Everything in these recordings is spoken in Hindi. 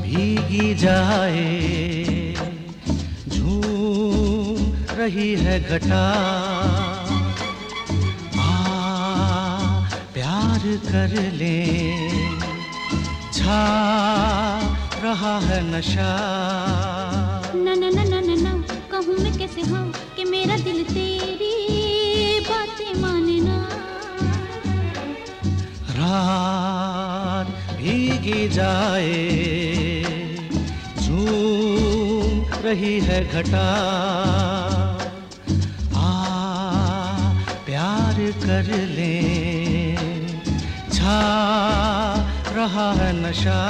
भीगी जाए, झूम रही है घटा, प्यार कर ले, छा रहा है नशा। ना ना ना ना ना ना, कहूँ मैं कैसे हाँ कि मेरा दिल तेरी बातें माने ना। रात भीगी जाए, झूम रही है घटा, प्यार कर ले, छा रहा है नशा।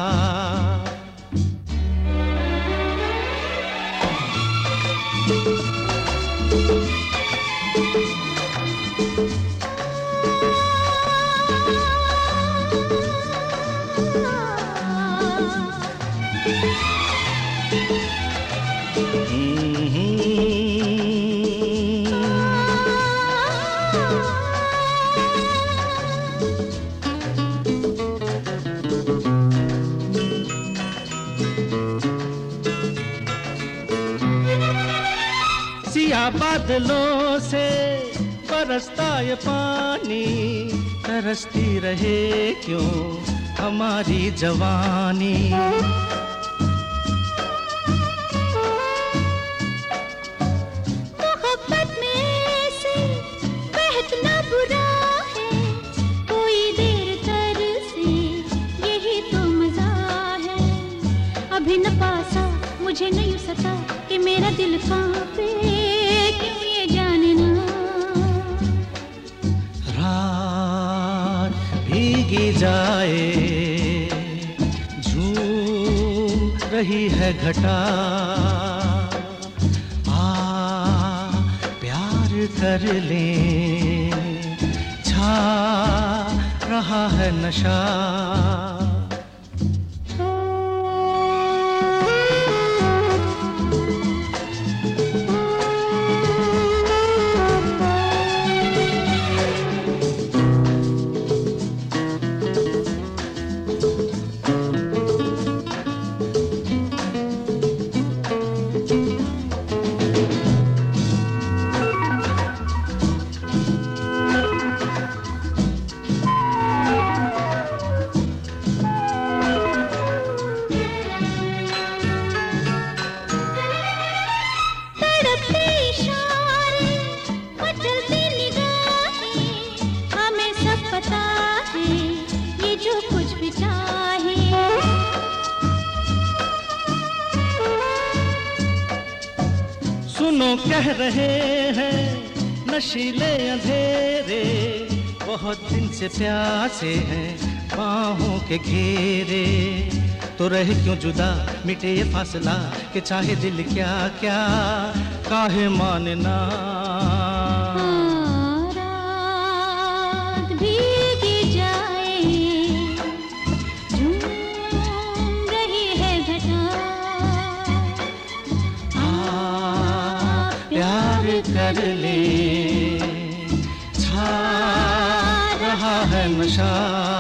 सिया बादलों से बरसता ये पानी, तरसती रहे क्यों हमारी जवानी। मोहब्बत में से बहतना बुरा है, कोई देर तरसे यही तो मजा है। अभी न पासा मुझे नहीं सता कि मेरा दिल कांपे, क्यों ये जाने ना। रात भीगी जाए, झूम रही है घटा, प्यार कर ले, छा रहा है नशा। सुनो कह रहे हैं नशीले अंधेरे, बहुत दिन से प्यासे हैं बाहों के घेरे। तो रहे क्यों जुदा मिटे ये फासला, कि चाहे दिल क्या क्या काहे मानना। रात भीगी जाए, झूम रही है घटा, प्यार कर ले, छा रहा है नशा।